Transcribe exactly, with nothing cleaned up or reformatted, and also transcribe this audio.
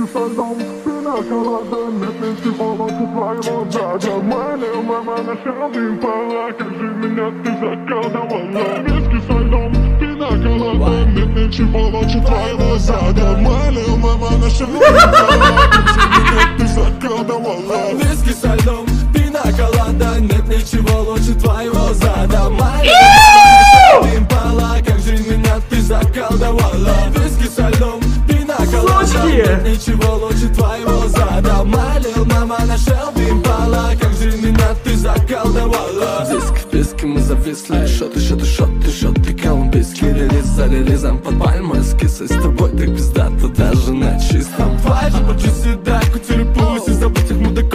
Виски со льдом, пина-колада, нет ничего лучше твоего дада. Манил мама на шелдин пала, как же меня ты заколдовала. Виски со льдом, пина-колада, нет ничего лучше твоего зада. Манил мама на шелдин пала, как же меня ты заколдовала. Виски со льдом, пина-колада, нет ничего лучше твоего зада. Манил пала, как же меня ты заколдовала. Виски со льдом, пина-колада, нет ничего лучше твоего зада. Малил мама на шелби пала, как же меня ты заколдовала. Диск в песке мы зависли, шоты, шоты, шоты, шоты, колумбийский релиз за релизом под пальмой с кисой. С тобой так пиздато даже на чистом. Вайб, почти дай кутерю пусть и забыть их мудаков.